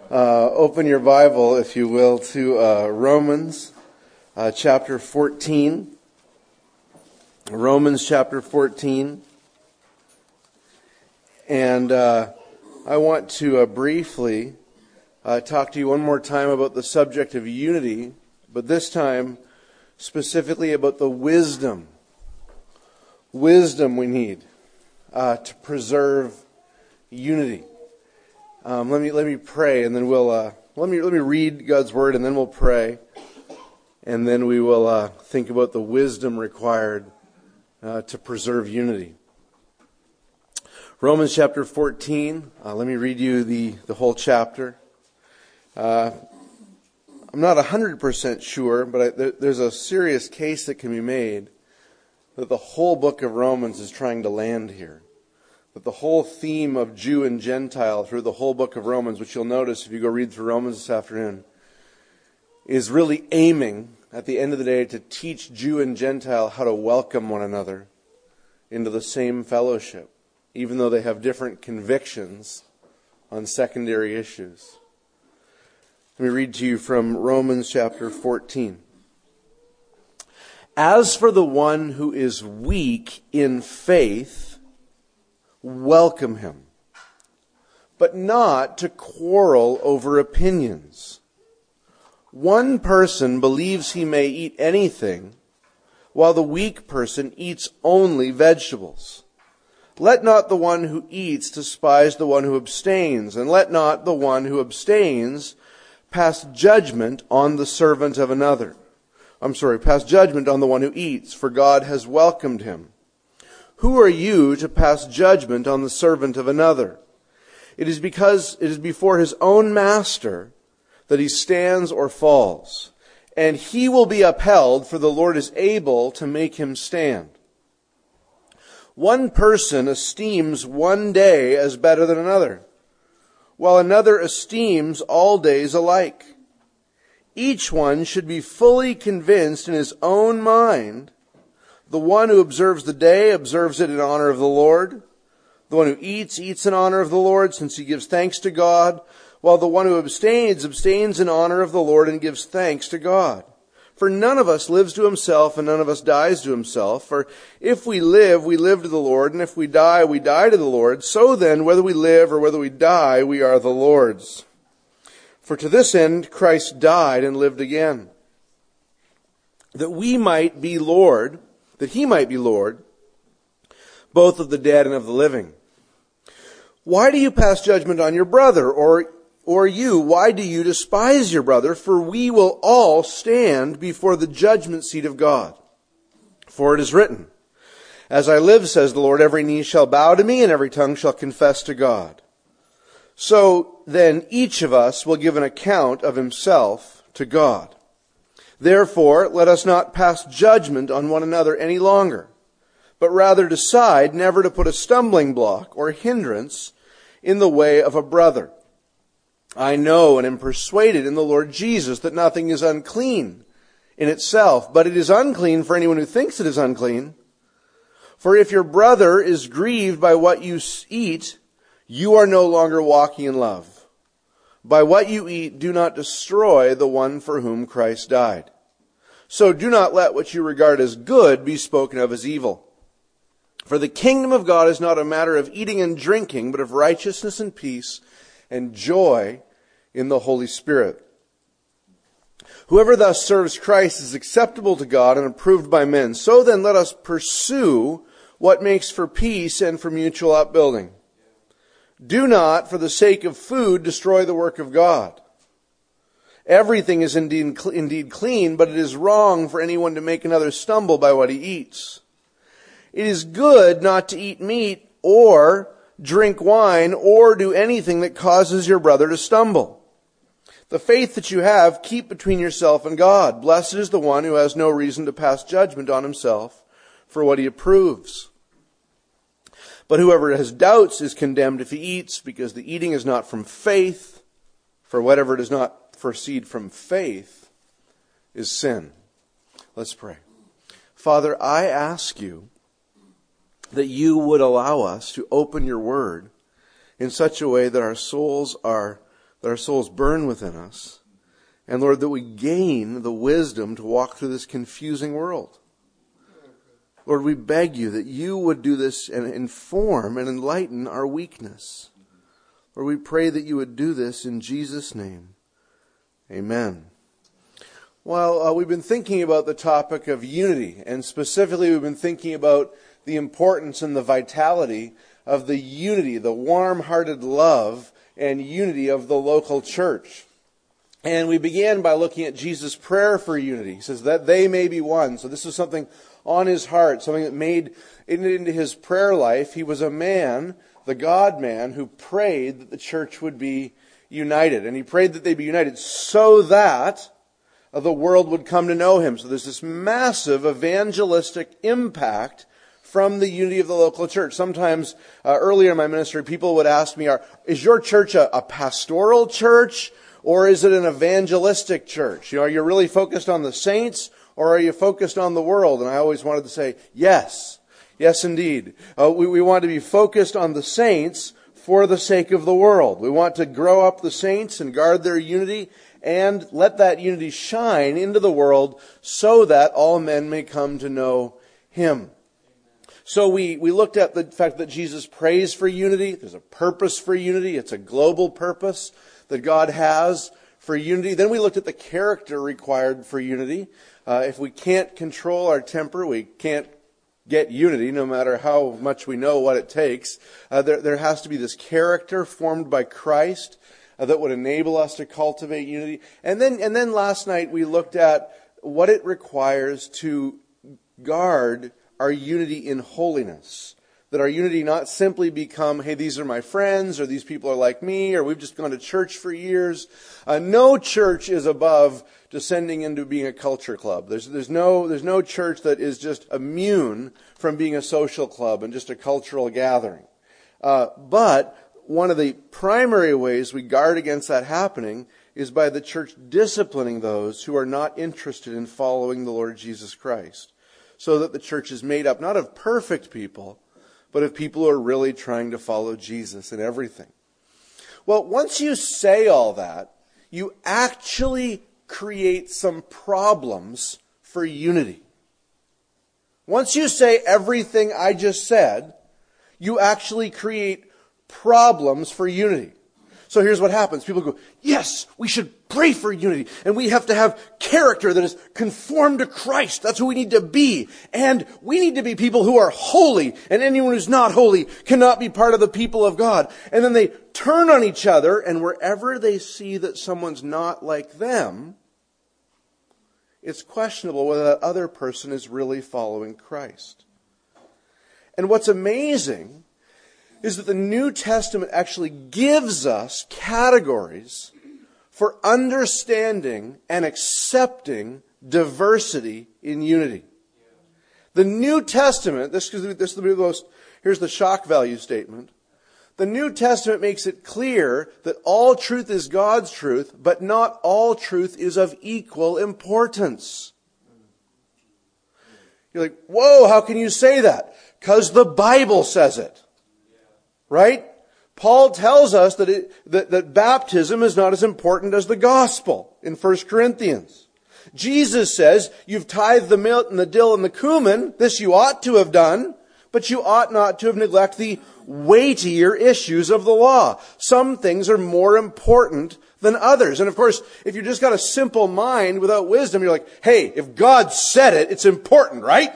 Open your Bible, if you will, to Romans chapter 14. Romans chapter 14. And I want to briefly talk to you one more time about the subject of unity, but this time specifically about the wisdom we need to preserve unity. Let me pray, and then we'll let me read God's word, and then we'll pray, and then we will think about the wisdom required to preserve unity. Romans chapter 14. Let me read you the whole chapter. I'm not 100% sure, but there's a serious case that can be made that the whole book of Romans is trying to land here. That the whole theme of Jew and Gentile through the whole book of Romans, which you'll notice if you go read through Romans this afternoon, is really aiming, at the end of the day, to teach Jew and Gentile how to welcome one another into the same fellowship, even though they have different convictions on secondary issues. Let me read to you from Romans chapter 14. As for the one who is weak in faith, welcome him, but not to quarrel over opinions. One person believes he may eat anything, while the weak person eats only vegetables. Let not the one who eats despise the one who abstains, and let not the one who abstains pass judgment on the servant of another. Pass judgment on the one who eats, for God has welcomed him. Who are you to pass judgment on the servant of another? It is because it is before his own master that he stands or falls, and he will be upheld, for the Lord is able to make him stand. One person esteems one day as better than another, while another esteems all days alike. Each one should be fully convinced in his own mind. The one who observes the day observes it in honor of the Lord. The one who eats in honor of the Lord, since he gives thanks to God, while the one who abstains in honor of the Lord and gives thanks to God. For none of us lives to himself, and none of us dies to himself. For if we live to the Lord, and if we die to the Lord. So then, whether we live or whether we die, we are the Lord's. For to this end Christ died and lived again, that he might be Lord, both of the dead and of the living. Why do you pass judgment on your brother? Or you, why do you despise your brother? For we will all stand before the judgment seat of God. For it is written, As I live, says the Lord, every knee shall bow to me, and every tongue shall confess to God. So then each of us will give an account of himself to God. Therefore, let us not pass judgment on one another any longer, but rather decide never to put a stumbling block or hindrance in the way of a brother. I know and am persuaded in the Lord Jesus that nothing is unclean in itself, but it is unclean for anyone who thinks it is unclean. For if your brother is grieved by what you eat, you are no longer walking in love. By what you eat, do not destroy the one for whom Christ died. So do not let what you regard as good be spoken of as evil. For the kingdom of God is not a matter of eating and drinking, but of righteousness and peace and joy in the Holy Spirit. Whoever thus serves Christ is acceptable to God and approved by men. So then let us pursue what makes for peace and for mutual upbuilding. Do not, for the sake of food, destroy the work of God. Everything is indeed clean, but it is wrong for anyone to make another stumble by what he eats. It is good not to eat meat or drink wine or do anything that causes your brother to stumble. The faith that you have, keep between yourself and God. Blessed is the one who has no reason to pass judgment on himself for what he approves. But whoever has doubts is condemned if he eats, because the eating is not from faith. For whatever does not proceed from faith is sin. Let's pray. Father, I ask you that you would allow us to open your word in such a way that our souls are that our souls burn within us, and Lord, that we gain the wisdom to walk through this confusing world. Lord, we beg you that you would do this and inform and enlighten our weakness. Lord, we pray that you would do this in Jesus' name. Amen. Well, we've been thinking about the topic of unity, and specifically we've been thinking about the importance and the vitality of the unity, the warm-hearted love and unity of the local church. And we began by looking at Jesus' prayer for unity. He says that they may be one. So this was something on his heart, something that made it into his prayer life. He was a man, the God-man, who prayed that the church would be united. And he prayed that they be united so that the world would come to know him. So there's this massive evangelistic impact from the unity of the local church. Sometimes earlier in my ministry, people would ask me, is your church a pastoral church, or is it an evangelistic church? Are you really focused on the saints, or are you focused on the world? And I always wanted to say, yes. Yes, indeed. We want to be focused on the saints for the sake of the world. We want to grow up the saints and guard their unity and let that unity shine into the world so that all men may come to know him. So we looked at the fact that Jesus prays for unity. There's a purpose for unity. It's a global purpose that God has for unity. Then we looked at the character required for unity. If we can't control our temper, we can't get unity, no matter how much we know what it takes. There has to be this character formed by Christ that would enable us to cultivate unity. And then last night we looked at what it requires to guard our unity in holiness. That our unity not simply become, hey, these are my friends, or these people are like me, or we've just gone to church for years. No church is above descending into being a culture club. There's no church that is just immune from being a social club and just a cultural gathering. But one of the primary ways we guard against that happening is by the church disciplining those who are not interested in following the Lord Jesus Christ. So that the church is made up not of perfect people, but of people who are really trying to follow Jesus in everything. Well, once you say all that, you actually create some problems for unity. Once you say everything I just said, you actually create problems for unity. So here's what happens. People go, yes, we should pray for unity. And we have to have character that is conformed to Christ. That's who we need to be. And we need to be people who are holy. And anyone who's not holy cannot be part of the people of God. And then they turn on each other. And wherever they see that someone's not like them, it's questionable whether that other person is really following Christ. And what's amazing is that the New Testament actually gives us categories for understanding and accepting diversity in unity. The New Testament, here's the shock value statement. The New Testament makes it clear that all truth is God's truth, but not all truth is of equal importance. You're like, whoa, how can you say that? Because the Bible says it. Right? Paul tells us that baptism is not as important as the gospel in 1 Corinthians. Jesus says, you've tithed the millet and the dill and the cumin. This you ought to have done, but you ought not to have neglected the weightier issues of the law. Some things are more important than others. And of course, if you've just got a simple mind without wisdom, you're like, hey, if God said it, it's important, right?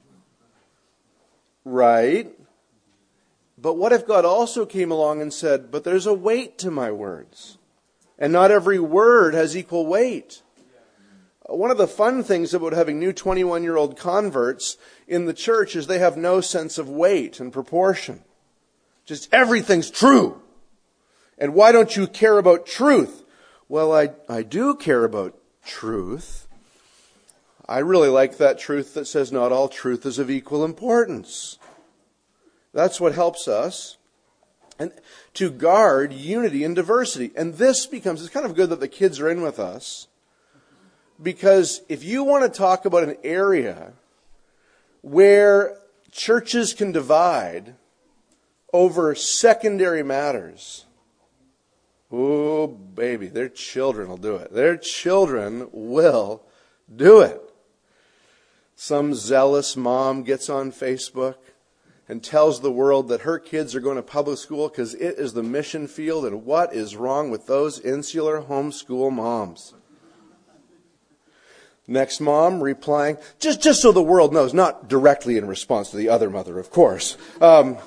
Right? But what if God also came along and said, but there's a weight to my words, and not every word has equal weight? One of the fun things about having new 21-year-old converts in the church is they have no sense of weight and proportion. Just everything's true. And why don't you care about truth? Well, I do care about truth. I really like that truth that says not all truth is of equal importance. That's what helps us and to guard unity and diversity. And this becomes, it's kind of good that the kids are in with us, because if you want to talk about an area where churches can divide over secondary matters, oh baby, their children will do it. Their children will do it. Some zealous mom gets on Facebook and tells the world that her kids are going to public school because it is the mission field, and what is wrong with those insular homeschool moms? Next mom replying, just so the world knows, not directly in response to the other mother, of course, that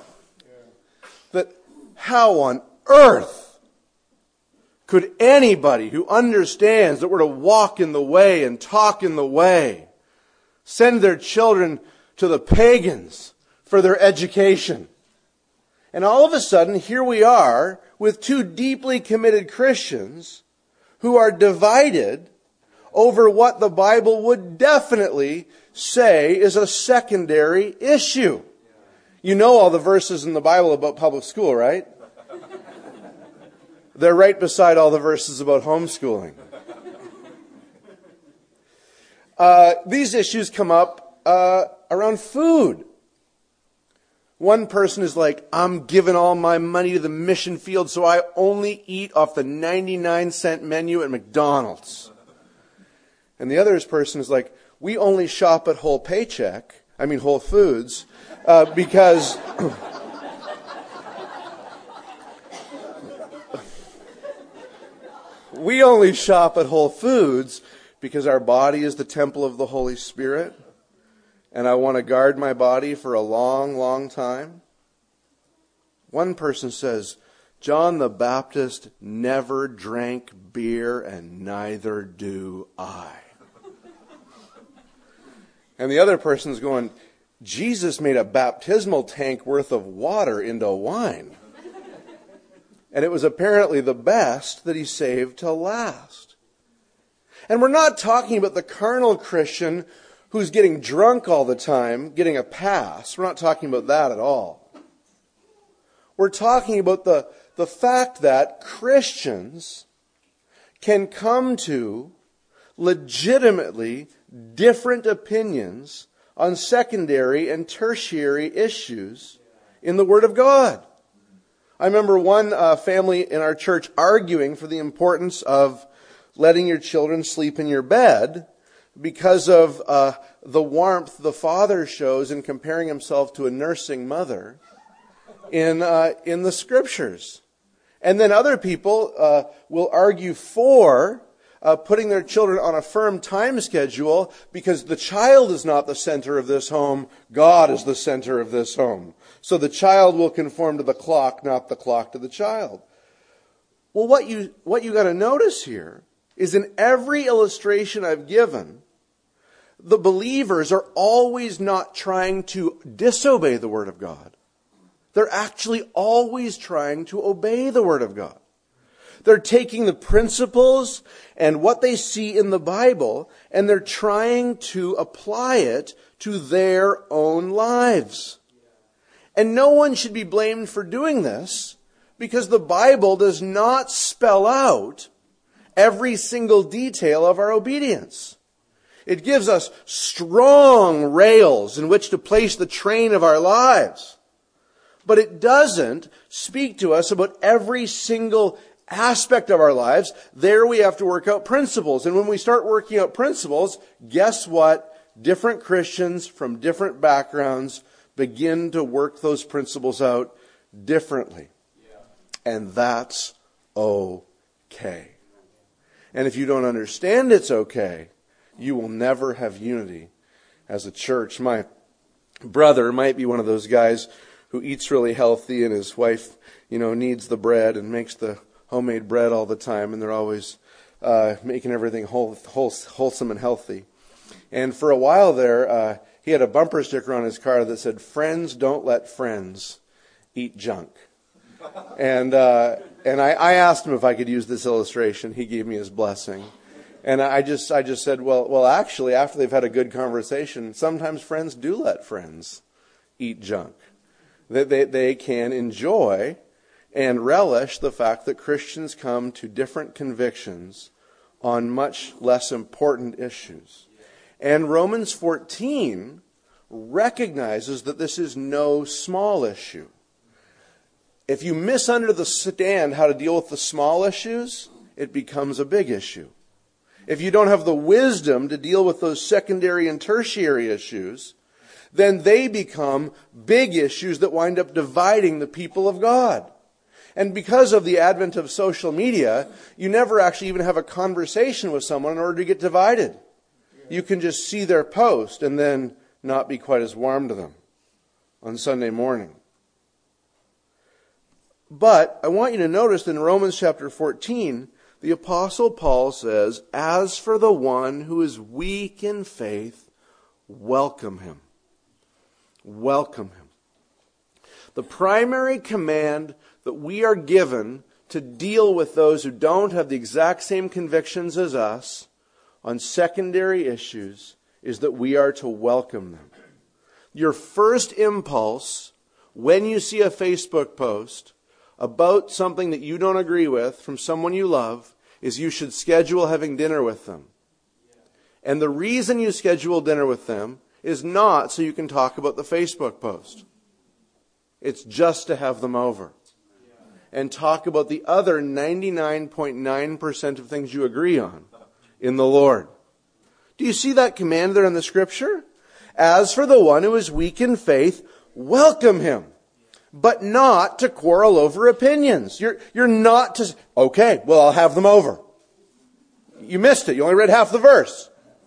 how on earth could anybody who understands that we're to walk in the way and talk in the way send their children to the pagans for their education? And all of a sudden, here we are with two deeply committed Christians who are divided over what the Bible would definitely say is a secondary issue. You know all the verses in the Bible about public school, right? They're right beside all the verses about homeschooling. These issues come up around food. One person is like, I'm giving all my money to the mission field, so I only eat off the 99-cent menu at McDonald's. And the other person is like, we only shop at Whole Foods, because we only shop at Whole Foods because our body is the temple of the Holy Spirit, and I want to guard my body for a long, long time. One person says, John the Baptist never drank beer, and neither do I. And the other person's going, Jesus made a baptismal tank worth of water into wine. And it was apparently the best that he saved to last. And we're not talking about the carnal Christian who's getting drunk all the time, getting a pass. We're not talking about that at all. We're talking about the fact that Christians can come to legitimately different opinions on secondary and tertiary issues in the Word of God. I remember one family in our church arguing for the importance of letting your children sleep in your bed because of the warmth the father shows in comparing himself to a nursing mother in the Scriptures. And then other people will argue for putting their children on a firm time schedule because the child is not the center of this home. God is the center of this home. So the child will conform to the clock, not the clock to the child. Well, what you got to notice here is in every illustration I've given, the believers are always not trying to disobey the Word of God. They're actually always trying to obey the Word of God. They're taking the principles and what they see in the Bible, and they're trying to apply it to their own lives. And no one should be blamed for doing this, because the Bible does not spell out every single detail of our obedience. It gives us strong rails in which to place the train of our lives. But it doesn't speak to us about every single aspect of our lives. There we have to work out principles. And when we start working out principles, guess what? Different Christians from different backgrounds begin to work those principles out differently. And that's okay. And if you don't understand it's okay, you will never have unity as a church. My brother might be one of those guys who eats really healthy, and his wife, needs the bread and makes the homemade bread all the time, and they're always making everything wholesome and healthy. And for a while there, he had a bumper sticker on his car that said, "Friends don't let friends eat junk." And I asked him if I could use this illustration. He gave me his blessing. And I just said, well, actually, after they've had a good conversation, sometimes friends do let friends eat junk. They can enjoy and relish the fact that Christians come to different convictions on much less important issues. And Romans 14 recognizes that this is no small issue. If you misunderstand how to deal with the small issues, it becomes a big issue. If you don't have the wisdom to deal with those secondary and tertiary issues, then they become big issues that wind up dividing the people of God. And because of the advent of social media, you never actually even have a conversation with someone in order to get divided. You can just see their post and then not be quite as warm to them on Sunday morning. But I want you to notice in Romans chapter 14, the Apostle Paul says, "As for the one who is weak in faith, welcome him." Welcome him. The primary command that we are given to deal with those who don't have the exact same convictions as us on secondary issues is that we are to welcome them. Your first impulse when you see a Facebook post about something that you don't agree with from someone you love is you should schedule having dinner with them. And the reason you schedule dinner with them is not so you can talk about the Facebook post. It's just to have them over and talk about the other 99.9% of things you agree on in the Lord. Do you see that command there in the Scripture? As for the one who is weak in faith, welcome him, but not to quarrel over opinions. You're not to, okay, well, I'll have them over. You missed it. You only read half the verse.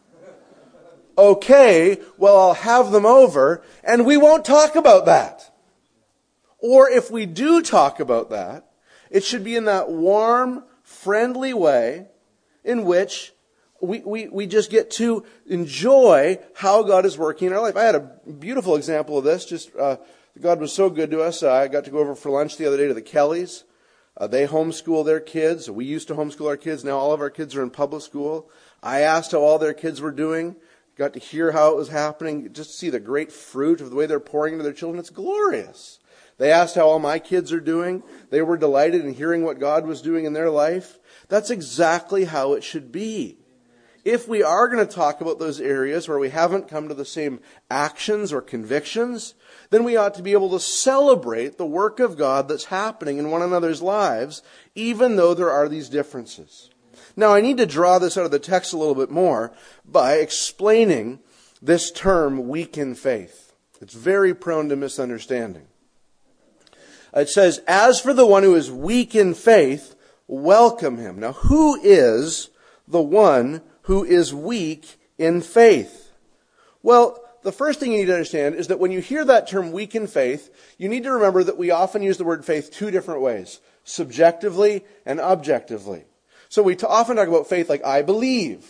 Okay, well, I'll have them over, and we won't talk about that. Or if we do talk about that, it should be in that warm, friendly way in which we just get to enjoy how God is working in our life. I had a beautiful example of this. God was so good to us. I got to go over for lunch the other day to the Kellys. They homeschool their kids. We used to homeschool our kids. Now all of our kids are in public school. I asked how all their kids were doing. Got to hear how it was happening. Just to see the great fruit of the way they're pouring into their children. It's glorious. They asked how all my kids are doing. They were delighted in hearing what God was doing in their life. That's exactly how it should be. If we are going to talk about those areas where we haven't come to the same actions or convictions, then we ought to be able to celebrate the work of God that's happening in one another's lives, even though there are these differences. Now, I need to draw this out of the text a little bit more by explaining this term, weak in faith. It's very prone to misunderstanding. It says, as for the one who is weak in faith, welcome him. Now, who is the one who is weak in faith? Well, the first thing you need to understand is that when you hear that term weak in faith, you need to remember that we often use the word faith two different ways, subjectively and objectively. So we often talk about faith like, I believe.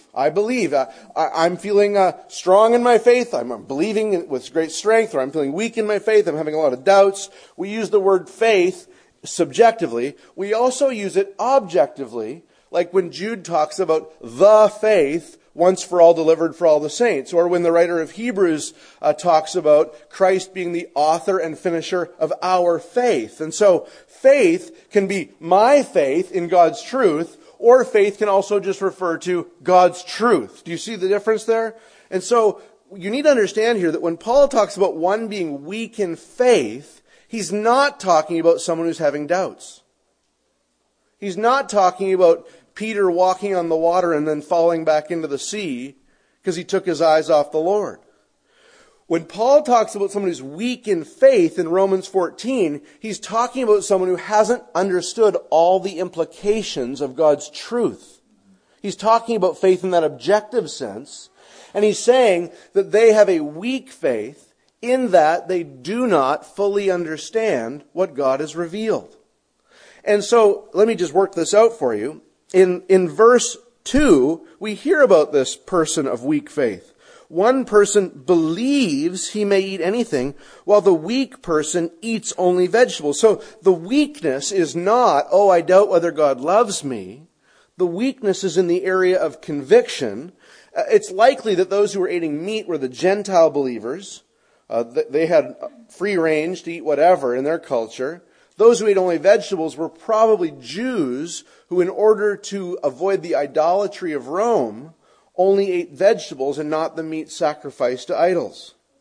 I'm feeling strong in my faith. I'm believing with great strength, or I'm feeling weak in my faith. I'm having a lot of doubts. We use the word faith subjectively. We also use it objectively, like when Jude talks about the faith once for all delivered for all the saints, or when the writer of Hebrews talks about Christ being the author and finisher of our faith. And so faith can be my faith in God's truth, or faith can also just refer to God's truth. Do you see the difference there? And so you need to understand here that when Paul talks about one being weak in faith, he's not talking about someone who's having doubts. He's not talking about Peter walking on the water and then falling back into the sea because he took his eyes off the Lord. When Paul talks about someone who's weak in faith in Romans 14, he's talking about someone who hasn't understood all the implications of God's truth. He's talking about faith in that objective sense, and he's saying that they have a weak faith in that they do not fully understand what God has revealed. And so, let me just work this out for you. In verse 2, we hear about this person of weak faith. One person believes he may eat anything, while the weak person eats only vegetables. So the weakness is not, I doubt whether God loves me. The weakness is in the area of conviction. It's likely that those who were eating meat were the Gentile believers. They had free range to eat whatever in their culture. Those who ate only vegetables were probably Jews who, in order to avoid the idolatry of Rome, only ate vegetables and not the meat sacrificed to idols.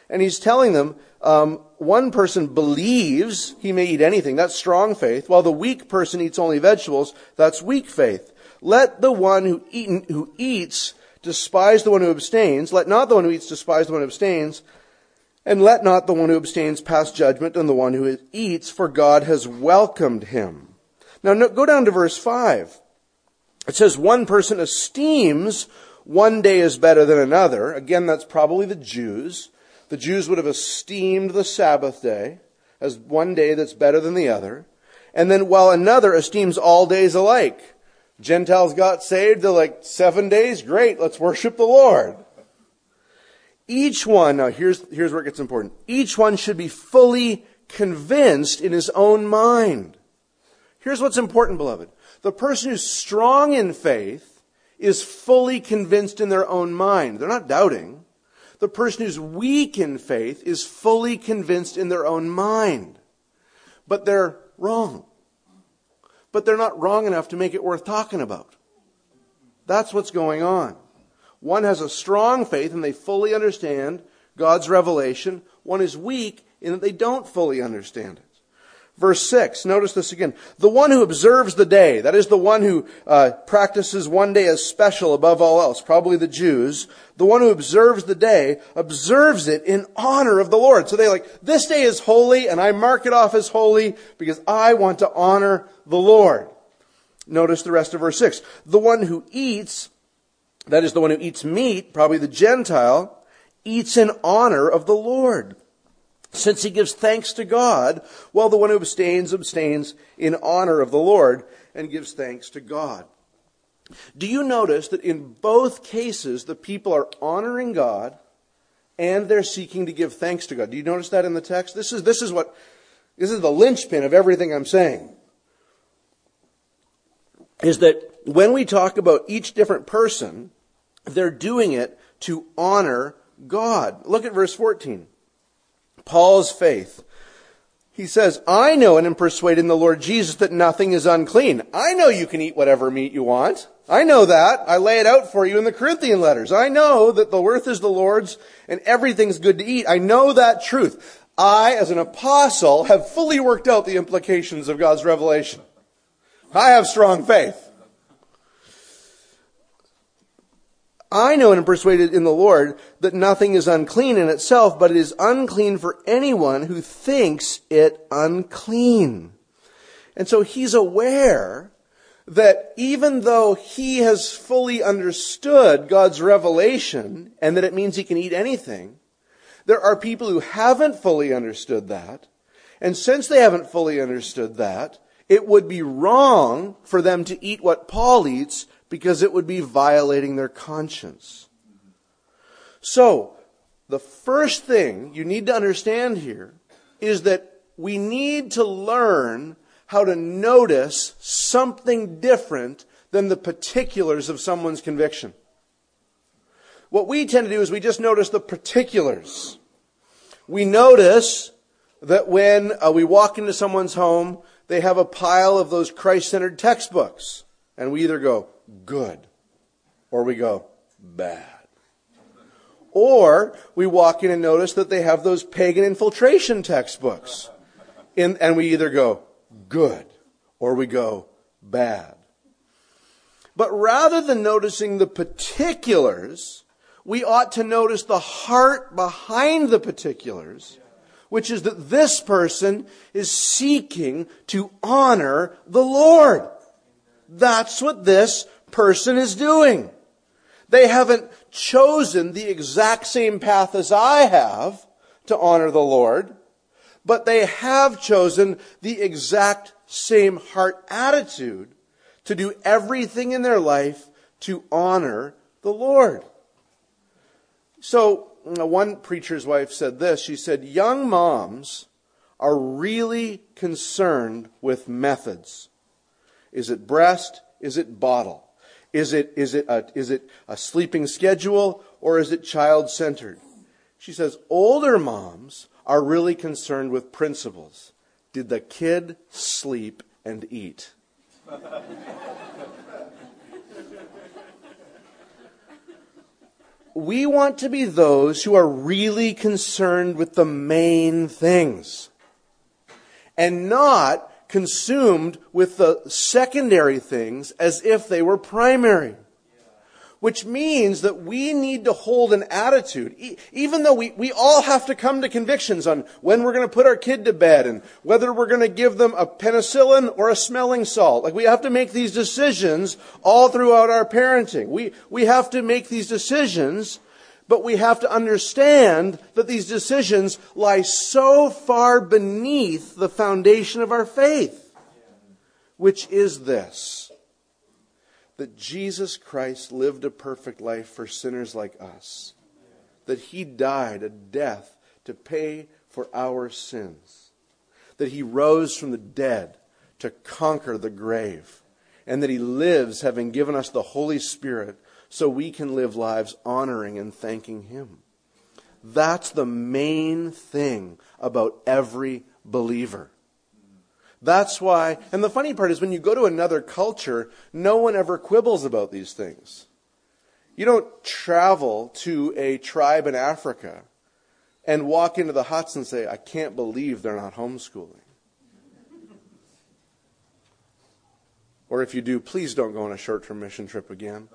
And he's telling them, one person believes he may eat anything. That's strong faith. While the weak person eats only vegetables. That's weak faith. Let the one who eats despise the one who abstains. Let not the one who eats despise the one who abstains. And let not the one who abstains pass judgment on the one who eats, for God has welcomed him. Now go down to verse 5. It says, one person esteems one day as better than another. Again, that's probably the Jews. The Jews would have esteemed the Sabbath day as one day that's better than the other. And then while another esteems all days alike. Gentiles got saved, they're like, 7 days? Great, let's worship the Lord. Each one, now here's where it gets important. Each one should be fully convinced in his own mind. Here's what's important, beloved. The person who's strong in faith is fully convinced in their own mind. They're not doubting. The person who's weak in faith is fully convinced in their own mind. But they're wrong. But they're not wrong enough to make it worth talking about. That's what's going on. One has a strong faith and they fully understand God's revelation. One is weak in that they don't fully understand it. Verse 6, notice this again. The one who observes the day, that is the one who practices one day as special above all else, probably the Jews. The one who observes the day, observes it in honor of the Lord. So they like, this day is holy and I mark it off as holy because I want to honor the Lord. Notice the rest of verse 6. The one who eats, that is the one who eats meat, probably the Gentile, eats in honor of the Lord, since he gives thanks to God, while the one who abstains in honor of the Lord and gives thanks to God. Do you notice that in both cases the people are honoring God and they're seeking to give thanks to God? Do you notice that in the text? This is the linchpin of everything I'm saying. Is that when we talk about each different person, they're doing it to honor God. Look at verse 14. Paul's faith. He says, I know and am persuaded in the Lord Jesus that nothing is unclean. I know you can eat whatever meat you want. I know that. I lay it out for you in the Corinthian letters. I know that the earth is the Lord's and everything's good to eat. I know that truth. I, as an apostle, have fully worked out the implications of God's revelation. I have strong faith. I know and am persuaded in the Lord that nothing is unclean in itself, but it is unclean for anyone who thinks it unclean. And so he's aware that even though he has fully understood God's revelation and that it means he can eat anything, there are people who haven't fully understood that. And since they haven't fully understood that, it would be wrong for them to eat what Paul eats because it would be violating their conscience. So, the first thing you need to understand here is that we need to learn how to notice something different than the particulars of someone's conviction. What we tend to do is we just notice the particulars. We notice that when we walk into someone's home, they have a pile of those Christ-centered textbooks. And we either go, good, or we go, bad. Or we walk in and notice that they have those pagan infiltration textbooks. And we either go, good, or we go, bad. But rather than noticing the particulars, we ought to notice the heart behind the particulars, which is that this person is seeking to honor the Lord. That's what this person is doing. They haven't chosen the exact same path as I have to honor the Lord, but they have chosen the exact same heart attitude to do everything in their life to honor the Lord. So, one preacher's wife said this. She said, young moms are really concerned with methods. Is it breast? Is it bottle? Is it a sleeping schedule? Or is it child-centered? She says, older moms are really concerned with principles. Did the kid sleep and eat? we want to be those who are really concerned with the main things and not consumed with the secondary things as if they were primary. Which means that we need to hold an attitude, even though we all have to come to convictions on when we're going to put our kid to bed and whether we're going to give them a penicillin or a smelling salt. Like, we have to make these decisions all throughout our parenting. We have to make these decisions, but we have to understand that these decisions lie so far beneath the foundation of our faith, which is this: that Jesus Christ lived a perfect life for sinners like us. That He died a death to pay for our sins. That He rose from the dead to conquer the grave. And that He lives, having given us the Holy Spirit, so we can live lives honoring and thanking Him. That's the main thing about every believer. That's why, and the funny part is when you go to another culture, no one ever quibbles about these things. You don't travel to a tribe in Africa and walk into the huts and say, I can't believe they're not homeschooling. Or if you do, please don't go on a short-term mission trip again.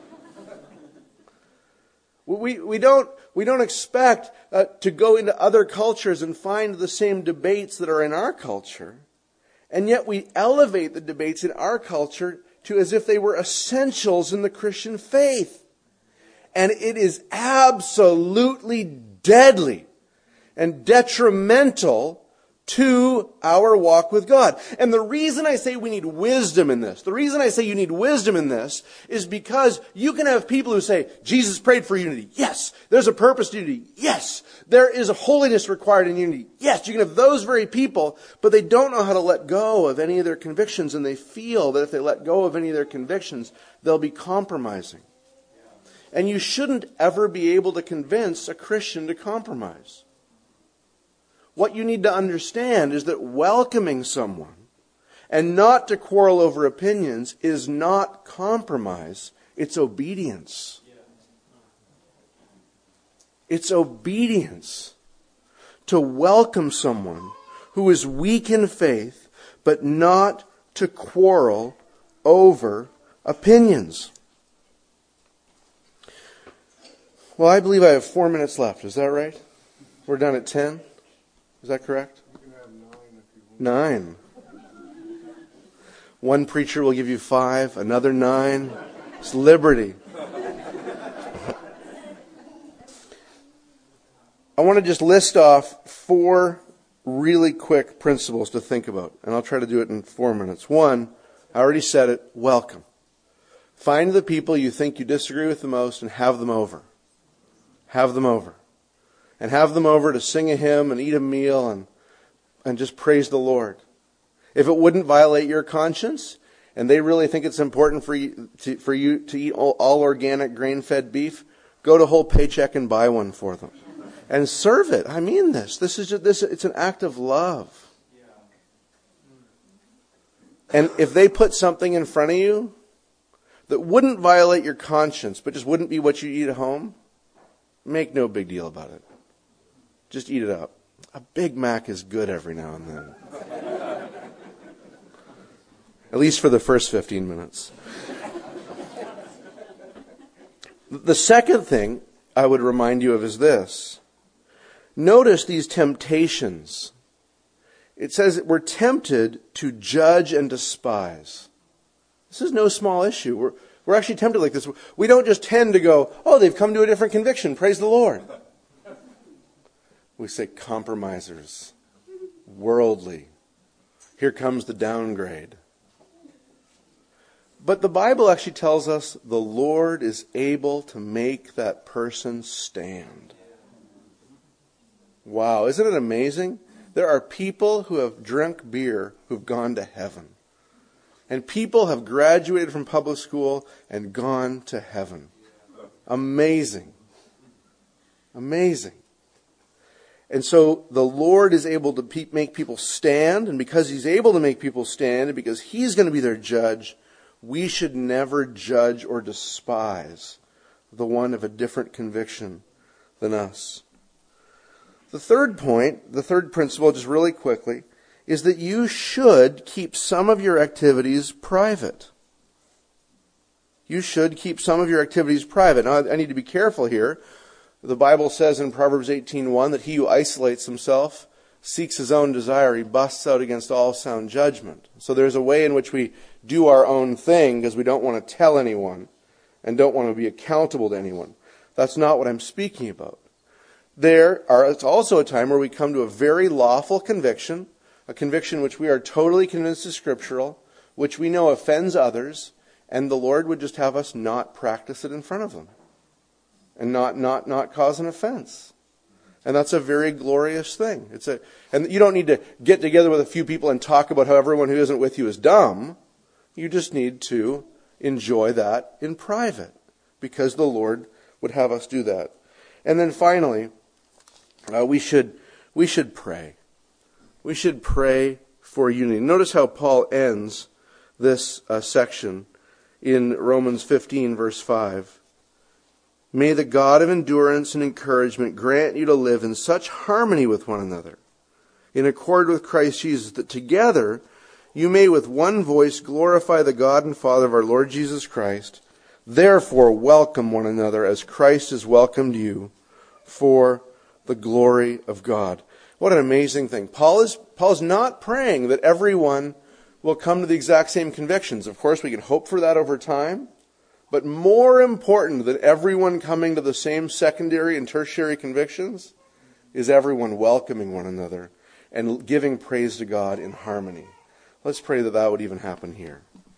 We don't expect to go into other cultures and find the same debates that are in our culture. And yet we elevate the debates in our culture to as if they were essentials in the Christian faith. And it is absolutely deadly and detrimental to our walk with God. And the reason I say we need wisdom in this, the reason I say you need wisdom in this, is because you can have people who say, Jesus prayed for unity. Yes. There's a purpose to unity. Yes. There is a holiness required in unity. Yes. You can have those very people, but they don't know how to let go of any of their convictions, and they feel that if they let go of any of their convictions, they'll be compromising. And you shouldn't ever be able to convince a Christian to compromise. What you need to understand is that welcoming someone and not to quarrel over opinions is not compromise, it's obedience. It's obedience to welcome someone who is weak in faith, but not to quarrel over opinions. Well, I believe I have 4 minutes left. Is that right? We're done at 10? Is that correct? You can have 9 if you want. 9. One preacher will give you 5, another 9. It's liberty. I want to just list off 4 really quick principles to think about, and I'll try to do it in 4 minutes. 1, I already said it, welcome. Find the people you think you disagree with the most and have them over. Have them over. And have them over to sing a hymn and eat a meal and just praise the Lord. If it wouldn't violate your conscience, and they really think it's important for you to eat all organic grain-fed beef, go to Whole Paycheck and buy one for them. And serve it. I mean this. It's an act of love. And if they put something in front of you that wouldn't violate your conscience, but just wouldn't be what you eat at home, make no big deal about it. Just eat it up. A Big Mac is good every now and then. At least for the first 15 minutes. The second thing I would remind you of is this. Notice these temptations. It says that we're tempted to judge and despise. This is no small issue. We're actually tempted like this. We don't just tend to go, oh, they've come to a different conviction. Praise the Lord. We say compromisers, worldly. Here comes the downgrade. But the Bible actually tells us the Lord is able to make that person stand. Wow, isn't it amazing? There are people who have drunk beer who've gone to heaven. And people have graduated from public school and gone to heaven. Amazing. Amazing. And so the Lord is able to make people stand, and because He's able to make people stand, and because He's going to be their judge, we should never judge or despise the one of a different conviction than us. The third point, the third principle, just really quickly, is that you should keep some of your activities private. You should keep some of your activities private. Now, I need to be careful here. The Bible says in Proverbs 18:1 that he who isolates himself seeks his own desire. He busts out against all sound judgment. So there's a way in which we do our own thing because we don't want to tell anyone and don't want to be accountable to anyone. That's not what I'm speaking about. It's also a time where we come to a very lawful conviction, a conviction which we are totally convinced is scriptural, which we know offends others, and the Lord would just have us not practice it in front of them and not cause an offense. And that's a very glorious thing. And you don't need to get together with a few people and talk about how everyone who isn't with you is dumb. You just need to enjoy that in private because the Lord would have us do that. And then finally, we should pray. We should pray for unity. Notice how Paul ends this section in Romans 15, verse 5. May the God of endurance and encouragement grant you to live in such harmony with one another, in accord with Christ Jesus, that together you may with one voice glorify the God and Father of our Lord Jesus Christ. Therefore welcome one another as Christ has welcomed you for the glory of God. What an amazing thing. Paul's not praying that everyone will come to the exact same convictions. Of course, we can hope for that over time. But more important than everyone coming to the same secondary and tertiary convictions is everyone welcoming one another and giving praise to God in harmony. Let's pray that that would even happen here.